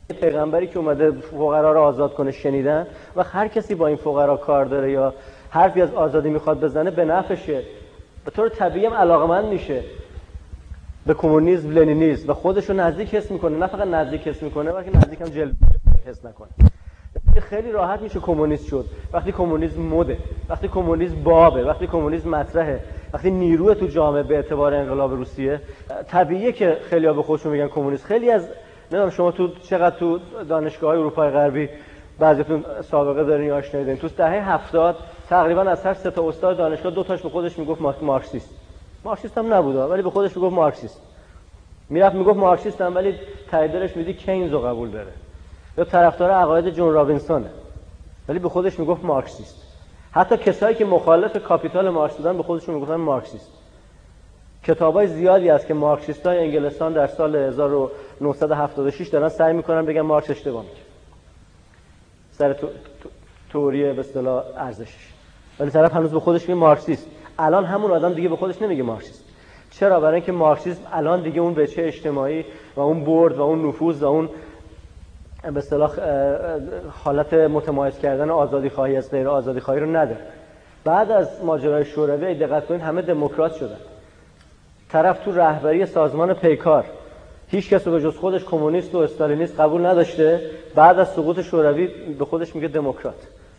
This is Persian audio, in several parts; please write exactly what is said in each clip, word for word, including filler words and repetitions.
پیغمبری که اومده فقرا رو آزاد کنه شنیدن و هر کسی با این فقرا کار داره یا حرفی از آزادی میخواد بزنه به نفعشه، به طور طبیعی هم علاقمند میشه به کمونیسم لنینیسم و خودش رو نزدیک حس میکنه. نه فقط نزدیک حس میکنه بلکه نزدیک هم جلوه حس نکنه. خیلی راحت میشه کمونیست شد وقتی کمونیسم مده، وقتی کمونیسم بابه، وقتی کمونیسم مطرحه، وقتی نیروی تو جامعه به اعتبار انقلاب روسیه. طبیعیه که خیلی‌ها به خودشون میگن کمونیست. خیلی از نمیدونم شما تو چقدر تو دانشگاه‌های اروپای غربی بعضیتون سابقه دارین یا آشنایی دارین، تو دهه هفتاد تقریبا از هر سه تا استاد دانشگاه دو تاش به خودش میگفت مارکسیست. مارکسیست هم نبود ولی به خودش میگفت مارکسیست. میرفت میگفت مارکسیستم ولی ته دلش میدی کینز رو قبول داره. یا طرفدار عقاید جون رابینسونه ولی به خودش میگفت مارکسیست. حتی کسایی که مخالف کاپیتال مارکس بودن به خودشون میگفتن مارکسیست. کتابای زیادی هست که مارکسیستای انگلستان در سال هزار و نهصد و هفتاد و شش دارن سعی میکنن بگن مارکس اشتباه میگه سر تو... تو... تئوری به اصطلاح ارزشش، ولی طرف هنوز به خودش میگه مارکسیست. الان همون آدم دیگه به خودش نمیگه مارکسیست. چرا؟ برای اینکه مارکسیسم الان دیگه اون وجه اجتماعی و اون برد و اون نفوذ و اون به اصطلاح حالت متمایز کردن آزادی خواهی از غیر آزادی خواهی رو نداره. بعد از ماجرای شوروی دقت کنید همه دموکرات شدن. طرف تو رهبری سازمان پیکار هیچ کس رو به جز خودش کمونیست و استالینیست قبول نداشته. بعد از سقوط شوروی به خودش میگه دموکرات.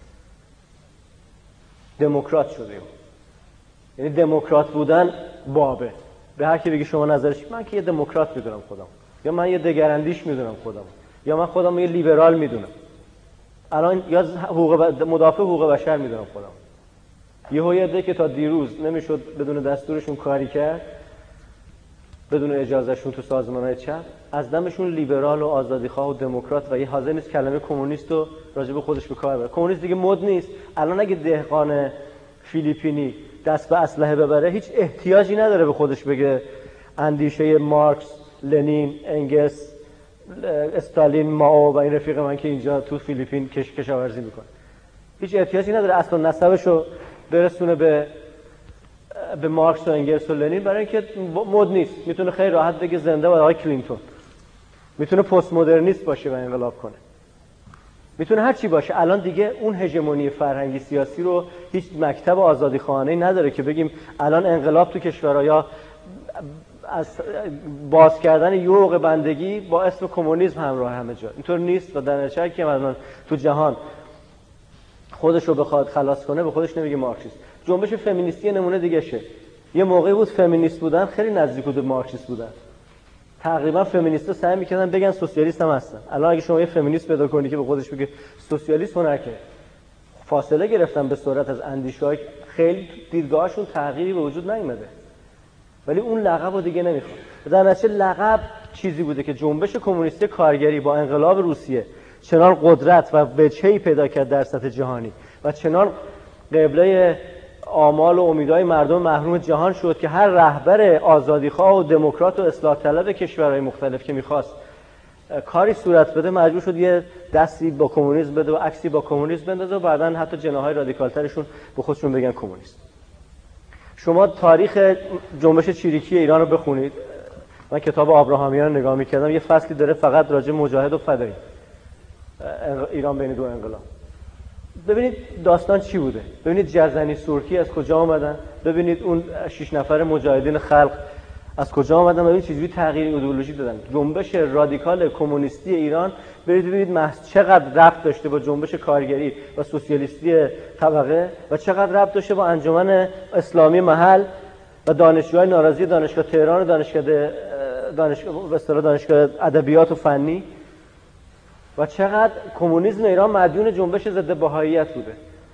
دموکرات شده. یعنی دموکرات بودن بابه. به هر کی بگی شما نظرش، من که یه دموکرات میدونم خودم، یا من یه دگراندیش میدونم خودم، یا من خودم یه لیبرال میدونم. الان یا حقوق ب... مدافع حقوق بشر میدونم خودم. یهو یه عده که تا دیروز نمیشد بدون دستورشون کاری کرد، بدون اجازهشون تو سازمان‌های چپ، از دمشون لیبرال و آزادیخواه و دموکرات و یه حاضر نیست کلمه کمونیست رو راجع به خودش به کار ببره. کمونیست دیگه مد نیست. الان اگه دهقان فیلیپینی دست به اسلحه ببره هیچ احتیاجی نداره به خودش بگه اندیشه مارکس، لنین، انگلس، استالین، مائو و این رفیق من که اینجا تو فیلیپین کش کشاورزی میکنه. هیچ احتیاجی نداره اصلا نسبشو برسونه به به مارکس و انگلس و لنین، برای اینکه مد نیست. میتونه خیلی راحت بگه زنده باد آقای کلینتون. میتونه پست مدرنیست باشه و انقلاب کنه. میتونه هر چی باشه. الان دیگه اون هژمونی فرهنگی سیاسی رو هیچ مکتب آزادیخواهانه‌ای نداره که بگیم الان انقلاب تو کشورها یا از باز کردن یوغ بندگی با اسم کمونیسم همراه همه جا. اینطور نیست و در نتیجه که مثلا تو جهان خودش رو بخواد خلاص کنه به خودش نمیگه مارکسیست. جنبش فمینیستی نمونه دیگه شه. یه موقعی بود فمینیست بودن خیلی نزدیک بود به مارکسیست بودن. تقریبا فمینیست‌ها سعی می‌کردن بگن سوسیالیست هم هستن. الان اگه شما یه فمینیست پیدا کنی که به خودش بگه سوسیالیست هنر که فاصله گرفتن به صورت از اندیشه‌های خیلی دیدگاهشون تغییری به وجود نیامده. ولی اون لقب رو دیگه نمیخواد. در نتیجه لقب چیزی بوده که جنبش کمونیستی کارگری با انقلاب روسیه چنان قدرت و وجهی پیدا کرد در سطح جهانی و چنان قبله آمال و امیدهای مردم محروم جهان شد که هر رهبر آزادیخواه و دموکرات و اصلاح طلب کشورهای مختلف که میخواست کاری صورت بده مجبور شد یه دستی با کمونیسم بده و عکسی با کمونیسم بندازه و بعداً حتی جناحهای رادیکالترشون به خودشون بگن کمونیست. شما تاریخ جنبش چریکی ایران رو بخونید. من کتاب آبراهامیان رو نگاه می‌کردم، یه فصلی داره فقط راجع مجاهد و فدایی ایران بین دو انقلاب. ببینید داستان چی بوده. ببینید جزنی سورکی از کجا آمدن، ببینید اون شش نفر مجاهدین خلق از کجا آمدن، ببینید چجوری تغییر ایدئولوژی دادن. جنبش رادیکال کمونیستی ایران برید ببینید محض چقدر ربط داشته با جنبش کارگری و سوسیالیستی طبقه و چقدر ربط داشته با انجمن اسلامی محل و دانشجوهای ناراضی دانشگاه تهران و دانشگاه دانشگاه به اصطلاح دانشگاه ادبیات و فنی و چقدر کمونیسم ایران مدیون جنبش ضد بهاییت بوده.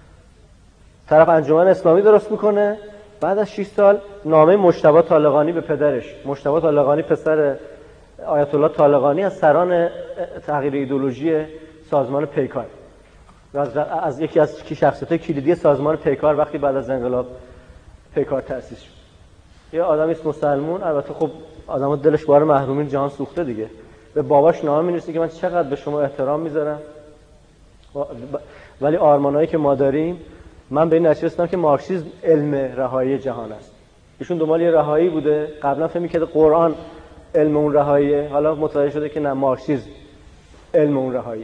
طرف انجمن اسلامی درست میکنه، بعد از شش سال نامه مجتبی طالقانی به پدرش، مجتبی طالقانی پسر آیت الله طالقانی از سران تغییر ایدئولوژی سازمان پیکار، از, از یکی از شخصیت‌های کلیدی سازمان پیکار وقتی بعد از انقلاب پیکار تأسیس شد. یه آدمی است مسلمان، البته خب آدم‌ها دلش بار محرومین جهان سوخته دیگه. به باباش نامه می‌نویسه که من چقدر به شما احترام میذارم ولی آرمانایی که ما داریم، من به این نتیجه رسیدم که مارکسیسم علم رهایی جهان است. ایشون دنبال یه رهایی بوده، قبلا فکر می‌کرد قرآن علم اون رهاییه، حالا متوجه شده که نه، مارکسیسم علم اون رهایی.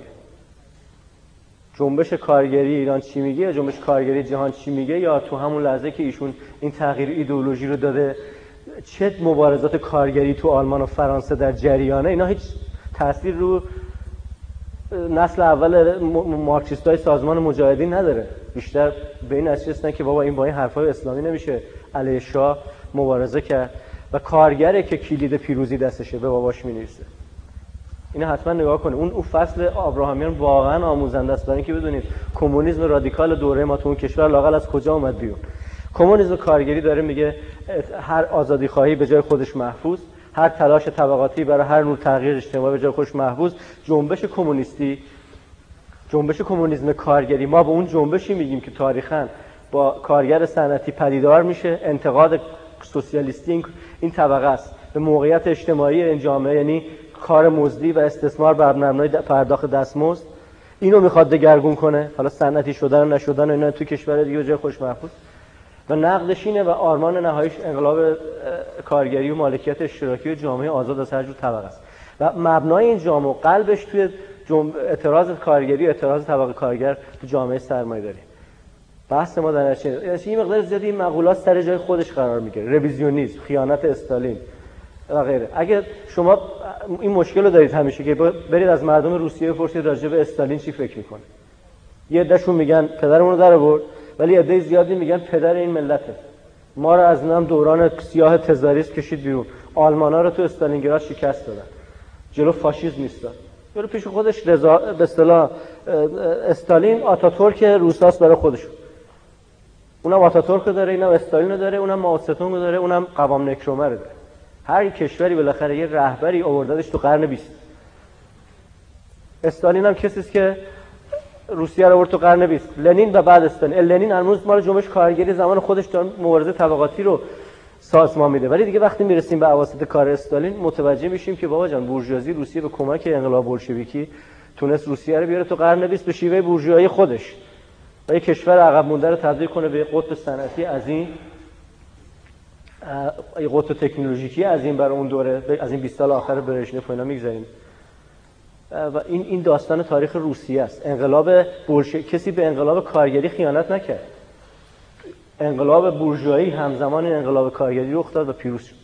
جنبش کارگری ایران چی میگه یا جنبش کارگری جهان چی میگه، یا تو همون لحظه که ایشون این تغییر ایدئولوژی رو داده چه مبارزات کارگری تو آلمان و فرانسه در جریانه، اینا هیچ تاثیر رو نسل اول مارکسیستای سازمان مجاهدین نداره. بیشتر به این نتیجه رسیدن که بابا این با این حرفای اسلامی نمیشه علیه شاه مبارزه کرد و کارگره که کلید پیروزی دستشه به باباش مینویسه. اینا حتما نگاه کنه. اون اون فصل آبراهامیان واقعا آموزنده است، برای اینکه بدونید کمونیسم رادیکال دوره ما تو اون کشور لااقل از کجا اومد بیرون. کمونیسم کارگری داره میگه هر آزادی خواهی به جای خودش محفوظ، هر تلاش طبقاتی برای هر نوع تغییر اجتماعی به جای خودش محفوظ. جنبش کمونیستی، جنبش کمونیسم کارگری، ما به اون جنبشی میگیم که تاریخاً با کارگر صنعتی پدیدار میشه. انتقاد سوسیالیستی این طبقه است به موقعیت اجتماعی این جامعه، یعنی کار مزدی و استثمار بر مبنای پرداخت دستمزد. اینو میخواد دگرگون کنه. حالا صنعتی شدن و نشدن و اینا تو کشور دیگه به جای خودش محفوظ و نقدش اینه و آرمان نهاییش انقلاب کارگری و مالکیت اشتراکی و جامعه آزاد از هر جور طبقه است و مبنای این جامعه قلبش توی اعتراض کارگری و اعتراض طبقه کارگر تو جامعه سرمایه‌داری. بحث ما در چیه؟ این مقدار زیادی این مقولات سر جای خودش قرار میگیره. رویزیونیسم، خیانت استالین و غیره. اگه شما این مشکل رو دارید همیشه که برید از مردم روسیه بپرسید راجع به استالین چی فکر میکنه. یه عده‌شون میگن پدرمون رو در آورد، ولی عده زیادی میگن پدر این ملته. ما رو از نام دوران سیاه تزاریسم کشید بیرون. آلمانا رو تو استالینگراد شکست دادن. جلو فاشیسم ایستاد. جلو پیش خودش رضا به اصطلاح استالین آتاتورک روساست برای خودشون. اونم آتاتورک داره، اینم استالین داره، اونم مائوتسه‌تونگ داره، اونم قوام نکرومه داره. هر کشوری بالاخره یه رهبری آوردادش تو قرن بیست. استالین هم کسی است که روسیه رو آورد تو قرن بیست. لنین و بعد استالین. لنین هنوز مال جنبش کارگری زمان خودش داره مبارزه طبقاتی رو سازمان میده، ولی دیگه وقتی میرسیم به اواسط کار استالین متوجه میشیم که بابا جان بورژوازی روسیه به کمک انقلاب بولشویکی تونست روسیه رو بیاره تو قرن بیست به شیوه بورژوایی خودش و یک کشور عقب مونده رو تبدیل کنه به قطب صنعتی عظیم، ای قطب تکنولوژیکی عظیم برای اون دوره، از این بیست سال آخر برژنف و اینا میگذاریم. و این این داستان تاریخ روسیه است. انقلاب بولشویی، کسی به انقلاب کارگری خیانت نکرد. انقلاب بورژوایی همزمان انقلاب کارگری رخ داد و پیروز شد.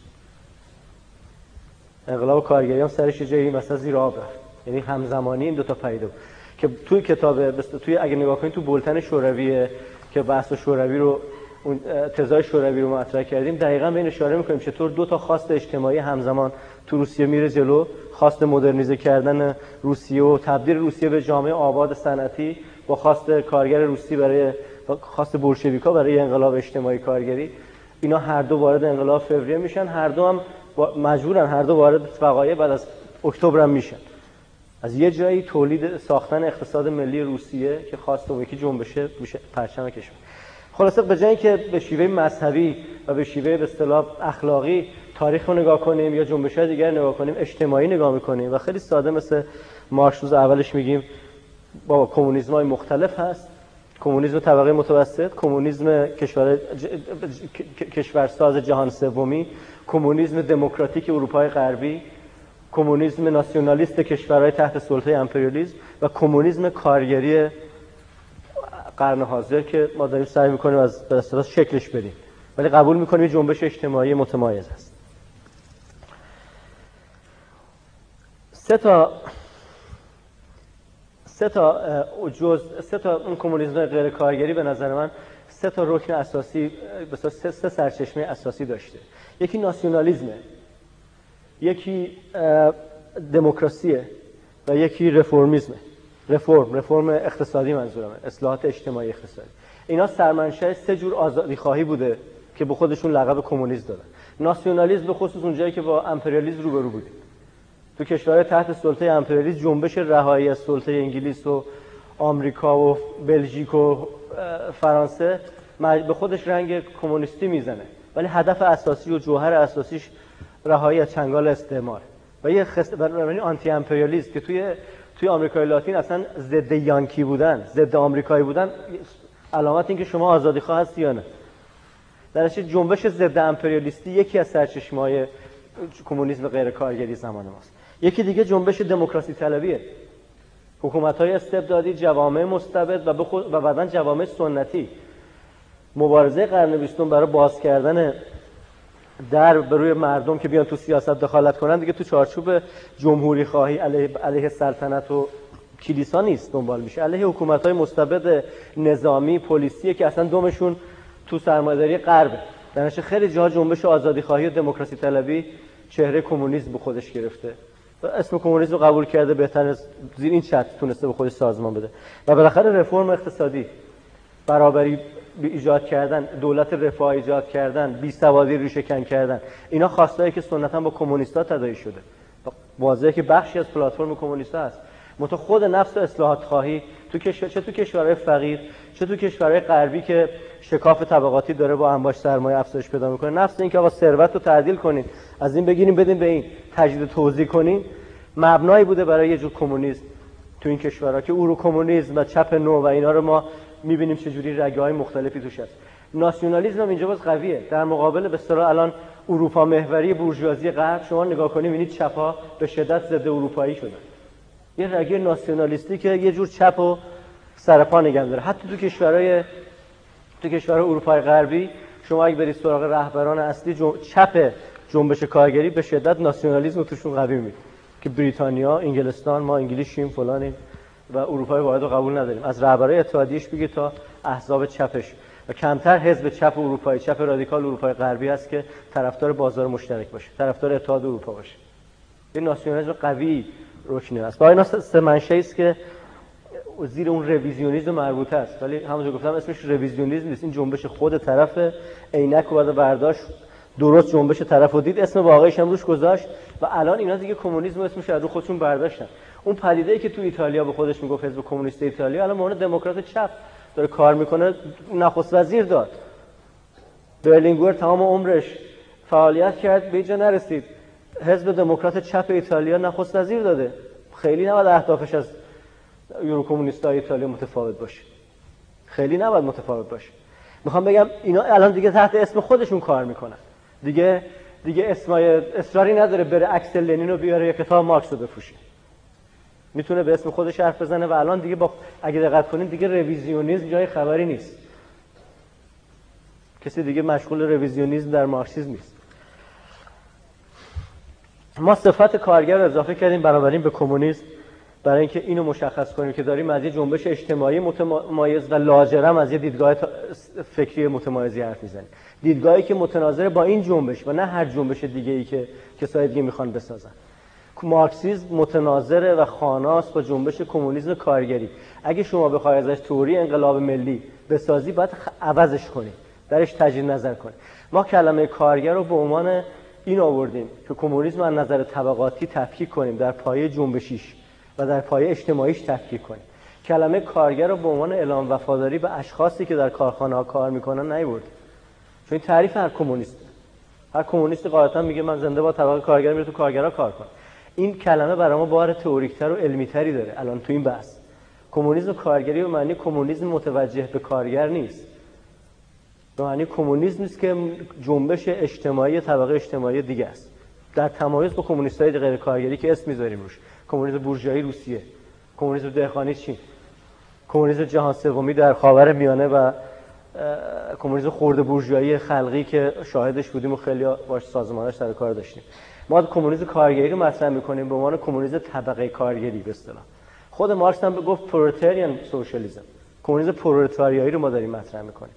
انقلاب کارگری هم سرش یه جایی مثلا زیر آب رفت. یعنی همزمانی این دو تا پدیده بود که توی کتاب توی اگه نگاه کنید تو بولتن شوروی که بحث شوروی رو اون تزای شوروی رو مطرح کردیم، دقیقاً به این اشاره می‌کنیم چطور دو تا خواست اجتماعی همزمان تو روسیه میره جلو. خواست مدرنیزه کردن روسیه و تبدیل روسیه به جامعه آباد صنعتی با خواست کارگر روسی برای خواست بولشویک‌ها برای انقلاب اجتماعی کارگری. اینا هر دو وارد انقلاب فوریه میشن، هر دو هم مجبورن هر دو وارد وقایع بعد از اکتبر هم میشن. از یه جایی تولید ساختن اقتصاد ملی روسیه که خواست اون یکی جنبشه میشه پرچم کشور. خلاصه به جای اینکه به شیوه مذهبی و به شیوه به اصطلاح اخلاقی تاریخ رو نگاه کنیم یا جنبش‌های دیگر نگاه کنیم، اجتماعی نگاه می‌کنیم و خیلی ساده مثل مارکس روز اولش میگیم بابا کمونیسم‌های مختلف هست. کمونیسم طبقه متوسط، کمونیسم کشور کشورساز جهان سومی، کمونیسم دموکراتیک اروپای غربی، کمونیسم ناسیونالیست کشورهای تحت سلطه امپریالیسم و کمونیسم کارگری قرن حاضر که ما داریم سعی می‌کنیم از به اصطلاح شکلش بدیم، ولی قبول می‌کنیم جنبش اجتماعی متمایز است. سه تا سه تا جز سه تا اون کمونیسم غیر کارگری به نظر من سه تا رکن اساسی به اصطلاح سه, سه سرچشمه اساسی داشته. یکی ناسیونالیسمه، یکی دموکراسیه و یکی رفرمیسمه. رفرم رفرم اقتصادی منظورمه، اصلاحات اجتماعی اقتصادی. اینا سرمنشأ سه جور آزادی خواهی بوده که به خودشون لقب کمونیسم دادن. ناسیونالیسم به خصوص اونجایی که با امپریالیسم روبرو بودیم. تو کشورهای تحت سلطه امپریالیسم جنبش رهایی از سلطه انگلیس و آمریکا و بلژیک و فرانسه به خودش رنگ کمونیستی میزنه، ولی هدف اساسی و جوهر اساسیش رهایی از چنگال استعمار و یه خست برای آنتی امپریالیسم که توی توی آمریکای لاتین اصلا ضد یانکی بودن، ضد آمریکایی بودن علامت این که شما آزادی خواه هستی یا نه. در اصل جنبش ضد امپریالیستی یکی از سرچشمه‌های کمونیسم غیر کارگری زمان ماست. یکی دیگه جنبش دموکراسی طلبیه. حکومت‌های استبدادی، جوامع مستبد و و بعداً جوامع سنتی. مبارزه قرن بیستم برای باز کردن در به روی مردم که بیان تو سیاست دخالت کنن دیگه تو چارچوب جمهوری خواهی علیه علیه سلطنت و کلیسا نیست دنبال میشه، علیه حکومت‌های مستبد نظامی پلیسیه که اصلا دومشون تو سرمایه‌داری غربه. در نتیجه خیلی جاها جنبش آزادی خواهی و دموکراسی طلبی چهره کمونیسم به خودش گرفته و اسم کمونیسم رو قبول کرده، بهتر از زیر این چتر تونسته به خودش سازمان بده. و بالاخره رفرم اقتصادی، برابری ایجاد کردن، دولت رفاه ایجاد کردن، بیسوادی ریشه‌کن کردن، اینا خواستایی که سنتاً با کمونیست‌ها تداعی شده. واضحه که بخشی از پلتفرم کمونیست‌ها است. منتها خود نفس اصلاحات خواهی تو کشور، چه تو کشورهای فقیر چه تو کشورهای غربی که شکاف طبقاتی داره با انباش سرمایه افزایش پیدا میکنه، نفس این که آقا ثروت رو تعدیل کنین، از این بگیریم بدیم به این، تجدید توزیع کنین، مبنایی بوده برای یه جور کمونیسم تو این کشورها که اورو کمونیسم و چپ نو و اینا رو ما می‌بینیم چه جوری رگه‌های مختلفی توش هست. ناسیونالیسم هم اینجا باز قویه. در مقابل به اصطلاح الان اروپا محوری بورژوازی غرب شما نگاه کنید ببینید چپ‌ها به شدت ضد اروپایی شدن. یه رگه ناسیونالیستی که یه جور چپ و سرپا نگه داره. حتی تو کشورهای تو کشورهای اروپای غربی شما اگه برید سراغ رهبران اصلی جم... چپ جنبش کارگری به شدت ناسیونالیسم توشون قوی میاد که بریتانیا، انگلستان، ما انگلیسیم فلانیم و اروپای واحد رو قبول نداریم. از رهبرای اتحادیه‌اش بگید تا احزاب چپش و کمتر حزب چپ اروپایی، چپ رادیکال اروپای غربی هست که طرفدار بازار مشترک باشه، طرفدار اتحاد اروپا باشه. این ناسیونالیسم قوی رکنی است. با اینا سه منشأ است که زیر اون رویزیونیسم مربوطه است، ولی همونجور گفتم اسمش رویزیونیسم نیست. این جنبش خود طرف عینک رو بعد برداشت، درست جنبش طرفو دید، اسم واقعیش هم روش گذاشت و الان اینا دیگه کمونیسم اسمش رو خودشون برداشتن. اون پدیده‌ای که تو ایتالیا به خودش میگفت حزب کمونیست ایتالیا، الان مورد دموکرات چپ داره کار میکنه. نخست وزیر داد برلینگور، تمام عمرش فعالیت کرد به اینجا نرسید، حزب دموکرات چپ ایتالیا نخست وزیر داده. خیلی نباید اهدافش از یورو کمونیستای ایتالیا متفاوت باشه، خیلی نباید متفاوت باشه. میخوام بگم اینا الان دیگه تحت اسم خودشون کار میکنن، دیگه دیگه اسمای اصراری نداره بره عکس لنین رو بیاره یا کتاب مارکس رو بفروشه، میتونه به اسم خودش حرف بزنه و الان دیگه با اگه دقت کنین دیگه رویزیونیسم جای خبری نیست. کسی دیگه مشغول رویزیونیسم در مارکسیسم نیست. ما صفت کارگر رو اضافه کردیم بنابراین به کمونیسم برای اینکه اینو مشخص کنیم که داریم از یه جنبش اجتماعی متمایز و لاجرم از یه دیدگاه فکری متمایزی حرف میزنیم، دیدگاهی که متناظر با این جنبش و نه هر جنبش دیگه‌ای که کسای دیگه میخوان بسازن. مارکسیسم متناظر و خاناست با جنبش کمونیسم کارگری. اگه شما بخوای ازش تئوری انقلاب ملی بسازی باید عوضش کنی، درش تجدید نظر کنی. ما کلمه کارگر رو به عنوان این آوردیم که کمونیسم از نظر طبقاتی تفکیک کنیم، در پایه جنبشیش و در پایه اجتماعیش تفکیک کنیم. کلمه کارگر رو به عنوان اعلام وفاداری به اشخاصی که در کارخانه‌ها کار میکنن نیوردیم، چون این تعریف هر کمونیست. هر کمونیستی قاعدتا میگه من زنده با طبقه کارگر، میره تو کارگرها کار کنم. این کلمه برای ما بار تئوریک‌تر و علمی‌تری داره الان تو این بحث. کمونیسم کارگری به معنی کمونیسم متوجه به کارگر نیست، به معنی کمونیسم نیست که جنبش اجتماعی طبقه اجتماعی دیگه است، در تمایز با کمونیست‌های غیر کارگری که اسم میذاریم روش. کمونیسم بورژوایی روسیه، کمونیسم دهقانی چین، کمونیسم جهان سومی در خاورمیانه و کمونیسم خرد بورژوایی خلقی که شاهدش بودیم و خیلی باش سازمانش سر کار داشتیم. ما کمونیسم کارگری رو مطرح می‌کنیم به عنوان کمونیسم طبقه کارگری به اصطلاح. خود مارکس هم گفت پرولتاریان سوشالیسم، کمونیسم پرولتاریایی رو ما داریم مطرح می‌کنیم.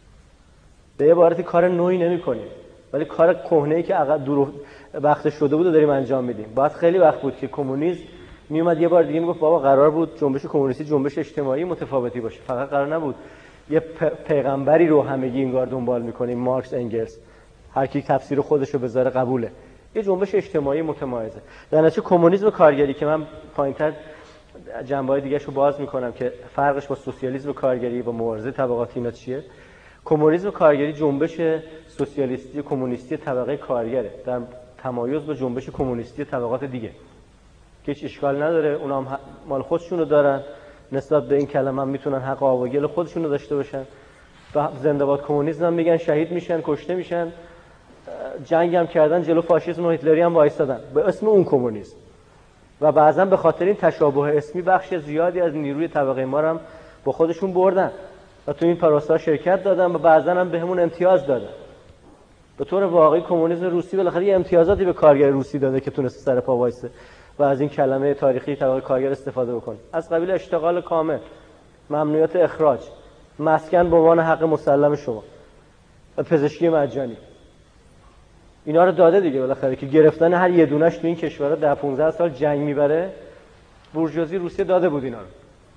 به عبارتی کار نوعی نمی‌کنیم، ولی کار کهنه‌ای که عقب دور وقت شده بود داریم انجام میدیم. بعد خیلی وقت بود که کمونیسم میومد یه بار دیگه میگفت بابا قرار بود جنبش کمونیستی جنبش اجتماعی متفاوتی باشه، فقط قرار نبود یه پیغمبری رو همگی انگار دنبال می‌کنیم، مارکس انگلس هر کی تفسیر خودش رو بذاره قبوله. یه جنبش اجتماعی متمایزه. در نتیجه کمونیسم کارگری که من پایین‌تر جنبه‌های دیگه‌شو باز می‌کنم که فرقش با سوسیالیسم کارگری با مبارزه طبقاتی اینا چیه. کمونیسم کارگری جنبش سوسیالیستی کمونیستی طبقه کارگره در تمایز با جنبش کمونیستی طبقات دیگه که هیچ اشکال نداره، اونا هم مال خودشونو دارن، نسبت به این کلمه هم میتونن حق آواگل خودشونو داشته باشن و زنده باد کمونیسم هم میگن، شهید میشن، کشته میشن، جنگ هم کردن، جلو فاشیسم و هیتلری هم وایسادن به اسم اون کمونیسم. و بعضا به خاطر این تشابه اسمی بخش زیادی از نیروی طبقه ما رو هم با خودشون بردن و تو این پروسه شرکت دادن و بعضا هم بهمون امتیاز دادن. به طور واقعی کمونیسم روسی بالاخره یه امتیازاتی به کارگر روسی داده که تونسته سر پا وایسه و از این کلمه تاریخی طبقه کارگر استفاده بکنه، از قبیل اشتغال کامل، ممنوعیت اخراج، مسکن به عنوان حق مسلم شما و پزشکی مجانی. اینا رو داده دیگه بالاخره که گرفتن هر یه دونه‌اش تو این کشورها ده پانزده سال جنگ میبره. بورژوازی روسیه داده بود اینا رو.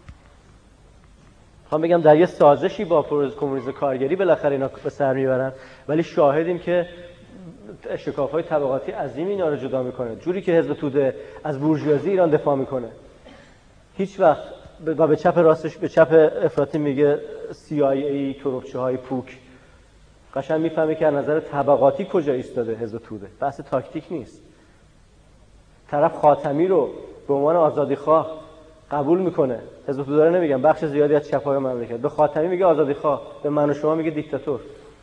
میخوام بگم در یه سازشی با پروژه کمونیسم کارگری بالاخره اینا به سر میبرن، ولی شاهدیم که شکاف‌های طبقاتی عظیم اینا رو جدا میکنه. جوری که حزب توده از بورژوازی ایران دفاع میکنه، هیچ وقت و به چپ راستش به چپ افراطی میگه سی آی ای، ترکچه‌های پوک. قشنگ میفهمه که از نظر طبقاتی کجا ایستاده حزب توده. بحث تاکتیک نیست. طرف خاتمی رو به عنوان آزادیخواه قبول میکنه. حزب توده رو نمیگم، بخش زیادی از چپ‌های مملکت به خاتمی میگه آزادیخواه، به من و شما میگه دیکتاتور.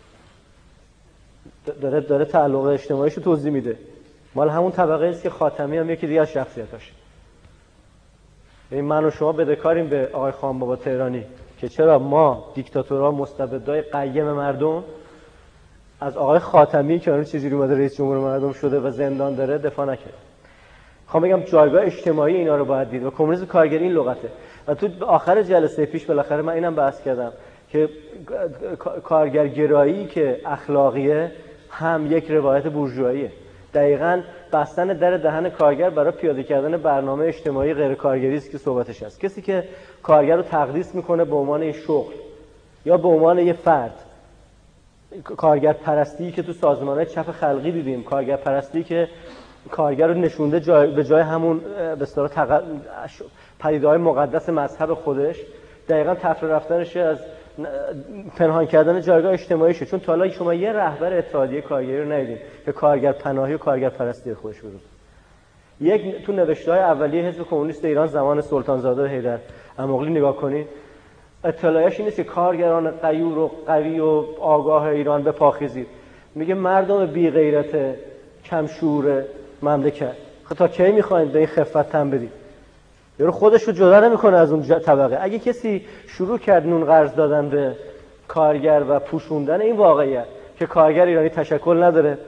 داره داره تعلق اجتماعیشو توضیح میده. مال همون طبقه است که خاتمی هم یکی دیگه از شخصیتاشه. این من و شما بدهکاریم به آقای خانبابا تهرانی که چرا ما دیکتاتورها مستبدای قیم مردم از آقای خاتمی که اون چجوری اومده رئیس جمهور مردم شده و زندان داره دفاع نکرد. خب میگم جایگاه اجتماعی اینا رو باید دید و کمونیسم کارگری این لغته. و تو آخر جلسه پیش بالاخره من اینم بحث کردم که کارگرگرایی که اخلاقیه هم یک روایت بورژواییه. دقیقاً بستن در دهن کارگر برای پیاده کردن برنامه اجتماعی غیر کارگری است که صحبتش هست. کسی که کارگر رو تقدیس میکنه به عنوان یه شغل یا به عنوان یه فرد، کارگر پرستی که تو سازمان‌های چپ خلقی دیدیم، کارگر پرستی که کارگر رو نشونده جای به جای همون به اصطلاح تق... پدیده‌های مقدس مذهب خودش، دقیقاً تفره رفتنش از پنهان کردن جایگاه اجتماعیشه. چون تا حالا شما یه رهبر اتحادیه کارگری رو ندیدین که کارگر پناهی و کارگر پرستی خودش بروز. یک تو نوشته‌های اولیه حزب کمونیست ایران زمان سلطانزاده و حیدر اماغلی نگاه کنید، اطلاعش این است که کارگران غیور و قوی و آگاه ایران به پاخیزید. میگه مردم بی غیرت کم شعور مملکت، خب تا کی میخواین به این خفت تن بدید؟ یارو خودش رو جدا نمیکنه از اون طبقه. اگه کسی شروع کرد نون قرض دادن به کارگر و پوشوندن این واقعیت که کارگر ایرانی تشکل نداره،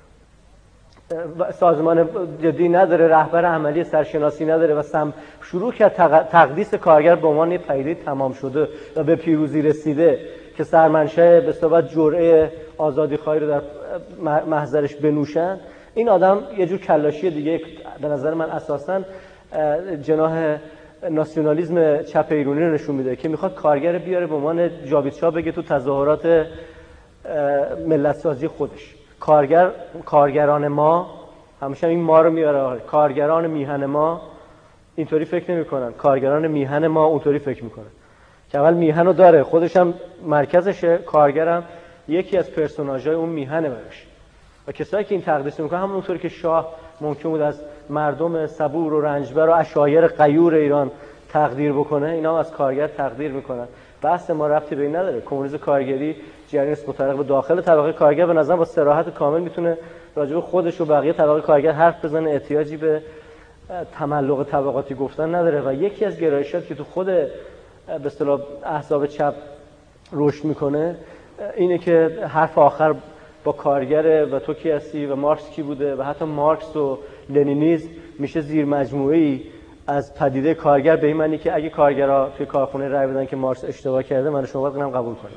سازمان جدی نداره، رهبر عملی سرشناسی نداره و سم شروع کرد تقدیس کارگر به عنوان یک پدیده تمام شده و به پیروزی رسیده که سرمنشه به صورت جرعه آزادیخواهی رو در محضرش بنوشن، این آدم یه جور کلاشی دیگه به نظر من اساساً جناح ناسیونالیسم چپ ایرانی رو نشون میده که میخواد کارگر بیاره به عنوان جاویدشاه بگه تو تظاهرات ملت سازی خودش. کارگر کارگران ما، همیشه این ما رو میاره، کارگران میهن ما اینطوری فکر نمیکنن، کارگران میهن ما اونطوری فکر میکنن که اول میهن رو داره، خودش هم مرکزشه، کارگرم یکی از پرسوناژهای اون میهنه براش. و کسایی که این تقدیس میکنن همونطوری که شاه ممکن بود از مردم صبور و رنجبر و عشایر غیور ایران تقدیر بکنه، اینا هم از کارگر تقدیر میکنن. بحث ما ربطی به این نداره. کمونیسم کارگری جریان است متعلق به داخل طبقه کارگر، به نظر با صراحت کامل میتونه راجع به خودش و بقیه طبقه کارگر حرف بزنه، احتیاجی به تملق طبقاتی گفتن نداره. و یکی از گرایشات که تو خود به اصطلاح احزاب چپ رشد میکنه اینه که حرف آخر با کارگره و تو کی هستی و مارکس کی بوده و حتی مارکس و لنینیسم میشه زیر مجموعه‌ای از پدیده کارگر، به این معنی که اگه کارگرها توی کارخونه رای بدن که مارکس اشتباه کرده، من شما باید قبول کنیم.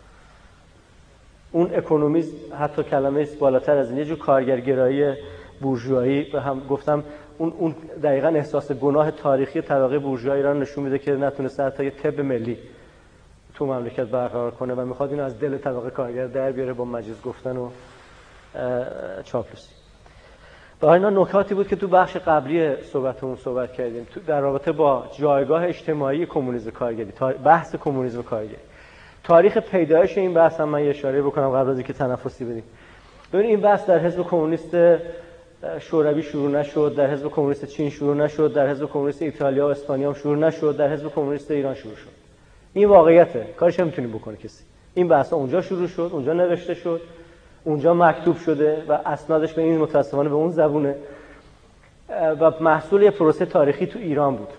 اون اکونومیست حتی کلمه است بالاتر از این، یه جور کارگرگرایی بورژوایی و هم گفتم اون اون دقیقاً احساس گناه تاریخی طبقه بورژوا ایران نشون میده که نتونسته حتی یه طب ملی تو مملکت برقرار کنه و میخواد اینو از دل طبقه کارگر در بیاره با مجلس گفتن و چاپلوسی. و اینا نکاتی بود که تو بخش قبلی صحبتمون صحبت کردیم تو در رابطه با جایگاه اجتماعی کمونیسم کارگری، بحث کمونیسم کارگری. تاریخ پیدایش این بحث هم من یه اشاره بکنم قبل از اینکه تنفسی بدیم. ببین این بحث در حزب کمونیست شوروی شروع نشد، در حزب کمونیست چین شروع نشد، در حزب کمونیست ایتالیا و اسپانیا هم شروع نشد، در حزب کمونیست ایران شروع شد. این واقعیته، کارش نمیتونیم بکنه کسی. این بحث اونجا شروع شد، اونجا نوشته شد، اونجا مکتوب شده و اسنادش به این متأسفانه به اون زبونه. و محصول یه پروسه تاریخی تو ایران بود.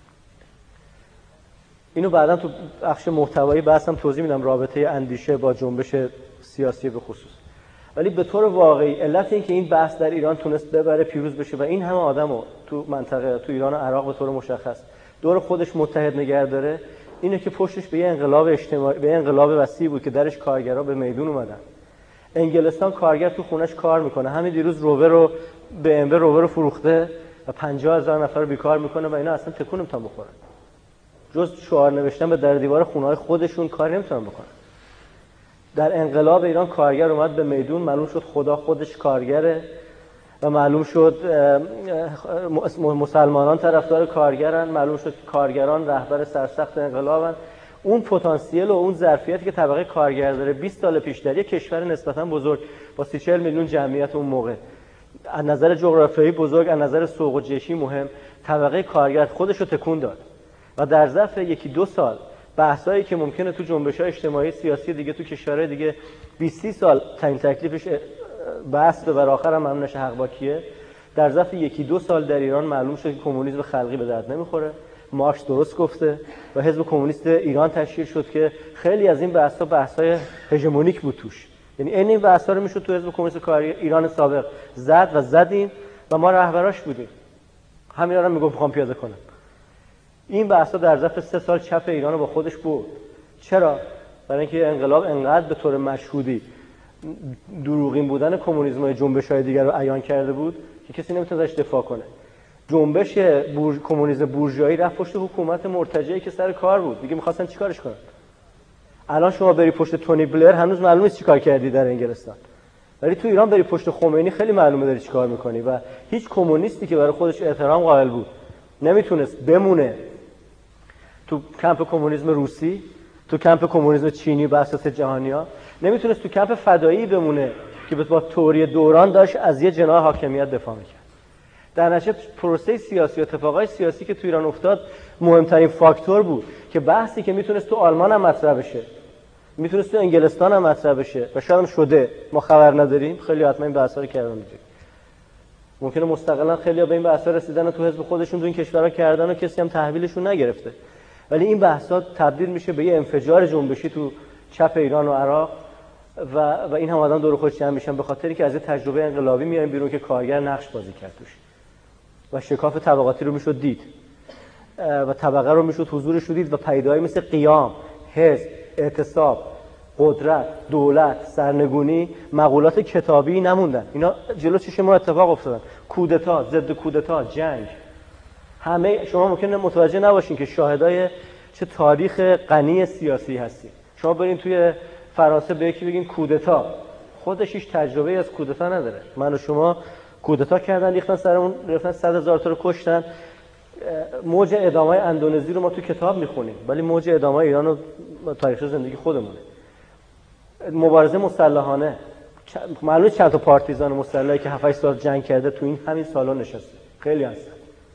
اینو بعدا تو بخش محتوایی بحثم توضیح میدم، رابطه اندیشه با جنبش سیاسی به خصوص. ولی به طور واقعی علت این که این بحث در ایران تونست ببره پیروز بشه و این همه آدمو تو منطقه تو ایران و عراق به طور مشخص دور خودش متحد نگه داره، اینه که پشتش به یه انقلاب اجتماعی، به انقلاب وسیع بود که درش کارگرا به میدون اومدن. انگلستان کارگر تو خونش کار میکنه، همین دیروز روور رو به ام روور رو فروخته و پنجاه هزار نفر رو بیکار میکنه و اینا اصلا تکون نمیتونن بخورن، جز شعار نوشتن به در دیوار خونه‌های خودشون کاری نمیتونن بکنن. در انقلاب ایران کارگر اومد به میدون، معلوم شد خدا خودش کارگره و معلوم شد مسلمانان طرفدار کارگرن، معلوم شد کارگران رهبر سرسخت انقلابن. اون پتانسیل و اون ظرفیتی که طبقه کارگر داره بیست سال پیش در یک کشور نسبتاً بزرگ با سی چهل میلیون جمعیت اون موقع، از نظر جغرافیایی بزرگ، از نظر سوق و جشی مهم، طبقه کارگر خودش رو تکون داد و در ظرف یکی دو سال بحثایی که ممکنه تو جنبش‌های اجتماعی سیاسی دیگه تو کشورهای دیگه بیست سی سال تعیین تکلیفش بحث به آخر هم همونش حق با کیه، در ظرف یکی دو سال در ایران معلوم شد که کمونیسم خلقی به درد نمیخوره. مارکس درست گفته و حزب کمونیست ایران تشکیل شد که خیلی از این بحث‌ها بحث‌های هژمونیک بود توش، یعنی این این بحث‌ها رو میشد تو حزب کمونیست کاری ایران سابق زد و زدیم و ما رهبراش بودیم، همینا رو میگم میخوام پیاده کنم. این بحث‌ها در ظرف سه سال چپ ایران رو با خودش برد. چرا؟ برای اینکه انقلاب انقدر به طور مشهودی دروغین بودن کمونیسم و جنبش‌های دیگر رو عیان کرده بود که کسی نمیتونه ازش دفاع کنه. جنبش بور... کمونیسم بورژوایی رفت پشت حکومت مرتجعی که سر کار بود، دیگه می‌خواستن چیکارش کنن. الان شما بری پشت تونی بلر هنوز معلومه چیکار کردی در انگلستان، ولی تو ایران بری پشت خمینی خیلی معلومه داری چیکار می‌کنی و هیچ کمونیستی که برای خودش احترام قائل بود نمیتونست بمونه تو کمپ کمونیسم روسی، تو کمپ کمونیسم چینی بر اساس جهانی‌ها، نمیتونست تو کمپ فدایی بمونه که با تئوری دوران داشت از یه جناح حاکمیت دفاع می‌کرد. در نتیجه پروسه سیاسی و اتفاقای سیاسی که تو ایران افتاد مهمترین فاکتور بود که بحثی که میتونست تو آلمان هم مطرح بشه، میتونست تو انگلستان هم مطرح بشه و شاید هم شده، ما خبر نداریم، خیلی حتما این بحثا رو کردن دیگه. ممکنه مستقلا خیلی‌ها به این بحثا رسیدن و تو حزب خودشون تو این کشورها کردن و کسی هم تحویلشون نگرفته، ولی این بحثا تبدیل میشه به یه انفجار جنبشی تو چپ ایران و عراق و و این هم آدم دور خودش جمع میشن به خاطری که از تجربه انقلابی میایم بیرون که کارگر نقش بازی کرد توش و شکاف طبقاتی رو میشد دید و طبقه رو میشد حضورش رو دید و پیدایی مثل قیام، حزب، اعتصاب، قدرت، دولت، سرنگونی، مقولات کتابی نموندن. اینا جلو چشم ما اتفاق افتادن. کودتا، ضد کودتا، جنگ، همه شما ممکنه متوجه نباشین که شاهدای چه تاریخ غنی سیاسی هستیم. شما برین توی فرانسه به یکی بگین کودتا، خودش هیچ تجربه از کودتا نداره. من و شما کودتا کردن، ریختن سرمون، رفتن صد هزار تا رو کشتن. موج اعدام‌های اندونزی رو ما تو کتاب میخونیم، ولی موج اعدام‌های ایران رو تاریخ زندگی خودمونه. مبارزه مسلحانه، معلومه چند تا پارتیزان مسلحی که هفت هشت سال جنگ کرده تو این همین سالا نشسته، خیلی هستن.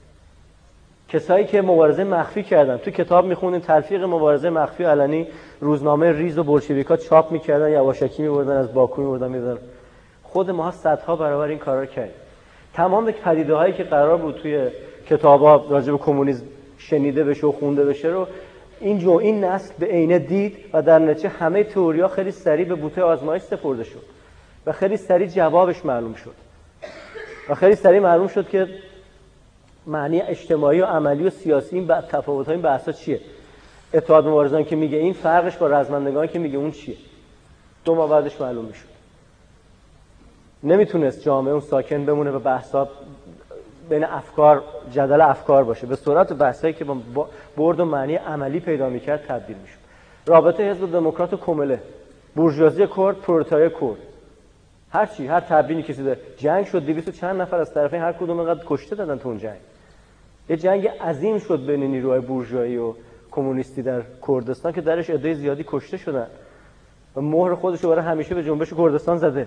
کسایی که مبارزه مخفی کردن تو کتاب میخونیم، تلفیق مبارزه مخفی علنی، روزنامه ریز و بولشویک‌ها چاپ میکردن، یواشکی میبردن از باکو میبردن میدادن. خود ما صدها برابر این کارا کردیم. تمام پدیده‌هایی که قرار بود توی کتابا راجع به کمونیسم شنیده بشه و خونده بشه رو این جو این نسل به عینه دید و در نتیجه همه تئوریا خیلی سریع به بوته آزمایش سپرده شد و خیلی سریع جوابش معلوم شد و خیلی سریع معلوم شد که معنی اجتماعی و عملی و سیاسی این تفاوت‌های این بحثا چیه. اتحاد مبارزان که میگه این فرقش با رزمندگان که میگه اون چیه. دو ماه بعدش معلوم میشد. نمیتونست جامعه اون ساکن بمونه و بحثا بین افکار جدل افکار باشه، به صورت بحثایی که با برد و معنی عملی پیدا میکرد تبدیل میشد. رابطه حزب دموکرات و کمله، بورژوازی کرد، پرولتاریا کرد، هر چی، هر تبیینی کسی داره. جنگ شد، دویست و چند نفر از طرفین هر کدوم اینقدر کشته دادن تو اون جنگ. یه جنگ عظیم شد بین نیروهای بورژوایی و کمونیستی در کردستان که درش عده زیادی کشته شدن و مهر خودش رو برای همیشه به جنبش کردستان زده.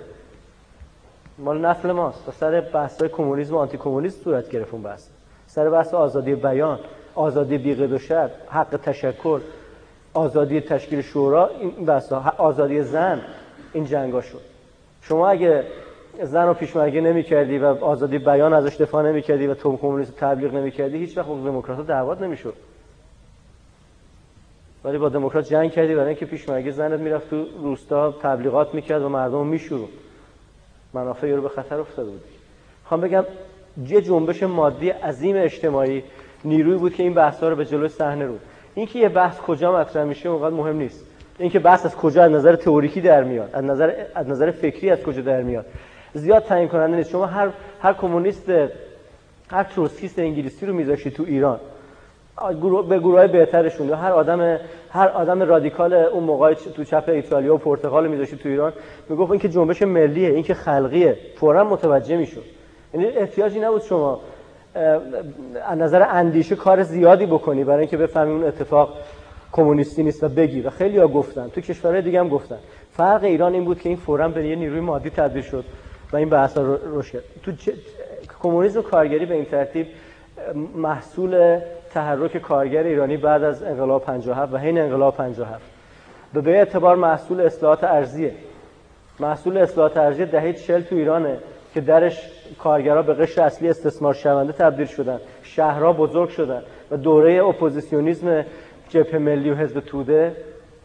مال نسل ماست و سر بحث‌های کمونیسم و آنتی کمونیسم صورت گرفت اون بحث. سر بحث آزادی بیان، آزادی بی‌قید و شرط، حق تشکر، آزادی تشکیل شورا، این بحث‌ها، آزادی زن، این جنگا شد. شما اگه زن رو پیشمرگی نمی‌کردی و آزادی بیان ازش دفاع نمی‌کردی و تو کمونیست تبلیغ نمی‌کردی، هیچ وقت با دموکرات‌ها دعوات نمی‌شد. ولی با دموکرات جنگ کردی برای اینکه پیشمرگی زنت میرفت تو روستا تبلیغات میکرد و مردم رو میشورون. منافع رو به خطر افتاده بود. میخوام بگم یه جنبش مادی عظیم اجتماعی نیرویی بود که این بحث‌ها رو به جلوی صحنه رو. اینکه یه بحث کجا مطرح میشه اونقدر مهم نیست. اینکه بحث از کجا، از نظر تئوریکی در میاد، از نظر از نظر فکری از کجا در میاد، زیاد تعیین کننده نیست. شما هر هر کمونیست، هر تروتسکیست انگلیسی رو میذاشتی تو ایران، گروه به گروهای بهترشون، یا هر آدم هر آدم رادیکال اون موقع تو چپ ایتالیا و پرتغال میذاشتی تو ایران، میگفت این که جنبش ملیه، این که خلقیه، فوراً متوجه میشد. یعنی احتیاجی نبود شما از نظر اندیشه کار زیادی بکنی برای اینکه بفهمی اون اتفاق کمونیستی نیست و بگی. و خیلی‌ها گفتن، تو کشورهای دیگه هم گفتن. فرق ایران این بود که این فوراً به یه نیروی مادی تبدیل شد و این بحثا رو روش کرد. تو کمونیسم و کارگری به این ترتیب محصول تحرک کارگر ایرانی بعد از انقلاب پنجاه و هفت و حین انقلاب پنجاه و هفت به به اعتبار محصول اصلاحات ارضیه. محصول اصلاحات ارضی دهه چهل تو ایرانه که درش کارگرها به قشر اصلی استثمار شونده تبدیل شدن، شهرها بزرگ شدن و دوره اپوزیسیونیسم جبهه ملی و حزب توده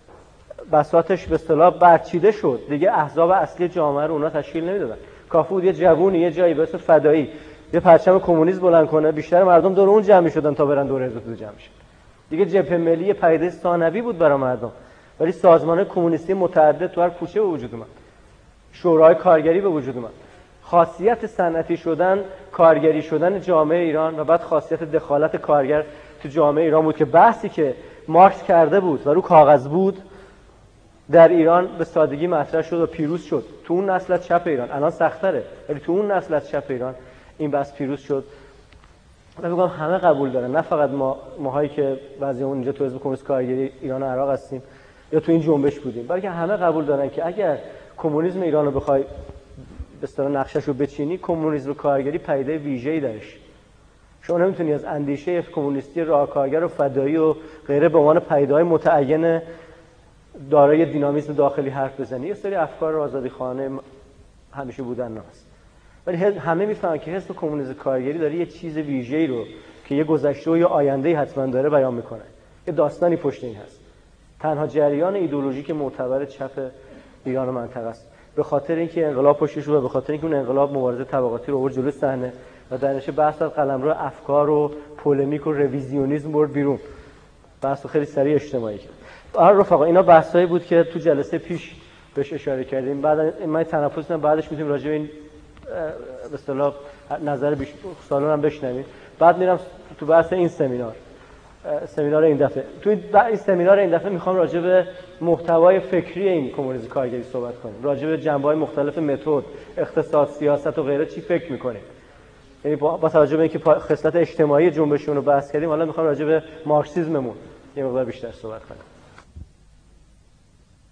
بساطش به اصطلاح برچیده شد. دیگه احزاب اصلی جامعه رو اونا تشکیل نمیدادن. کافی بود یه جوونی یه جایی به اسم فدایی یه پرچم کمونیسم بلند کنه، بیشتر مردم دور اون جمع می‌شدن تا برن دور حزب توده جمع بشن. دیگه جبهه ملی یه پدیده ثانوی بود برای مردم. ولی سازمان‌های کمونیستی متعدد تو هر کوچه به وجود اومد. شورای کارگری به وجود اومد. خاصیت صنعتی شدن، کارگری شدن جامعه ایران و بعد خاصیت دخالت کارگر تو جامعه ایران بود که بحثی که مارکس کرده بود و رو کاغذ بود در ایران به سادگی مطرح شد و پیروز شد. تو اون نسل از چپ ایران الان سخت‌تره، ولی تو اون نسل از چپ ایران این بحث پیروز شد. من میگم همه قبول دارن، نه فقط ما ماهایی که بعضیمون اینجا تو حزب کمونیست کارگری ایران و عراق هستیم یا تو این جنبش بودیم، بلکه همه قبول دارن که اگر کمونیسم ایران رو بخوای به اصطلاح نقشش رو بچینی، کمونیسم و کارگری پدیده ویژه‌ای درش. شما نمیتونی از اندیشه کمونیستی راه کارگر و فدایی و غیره به عنوان پدیده‌های متعین دارای دینامیسم داخلی حرف بزنی. یه سری افکار آزادیخوانه همیشه بودن ناست، ولی همه میفهمن که حزب کمونیست کارگری داره یه چیز ویژه‌ای رو که یه گذشته و یه آینده‌ای حتما داره بیان میکنه. یه داستانی پشت این هست. تنها جریان ایدئولوژیک معتبر چپ ایران و منطقه است. به خاطر اینکه انقلاب پشتش و به خاطر اینکه اون انقلاب مبارزه طبقاتی رو آورد جلوی صحنه و در نتیجه بحث از قلمرو افکار و پولمیک و رویزیونیسم برد بیرون. بحث خیلی سریع اجتماعی کرد. آره رفقا، اینا بحثایی بود که تو جلسه پیش بهش اشاره کردیم. بعد من تنفس کنم، بعدش میتونیم راجع به این به اصطلاح نظر بیش سالون هم بشنویم. بعد میرم تو بحث این سمینار سمینار این دفعه. تو این سمینار این دفعه میخوام راجع به محتوای فکری این کمونیسم کارگری صحبت کنیم، راجع به جنبه‌های مختلف متد، اقتصاد، سیاست و غیره چی فکر میکنیم. یعنی با توجه به اینکه خصلت اجتماعی جنبشون رو بحث کردیم، حالا میخوام راجع به مارکسیسممون یه مقدار بیشتر صحبت کنیم.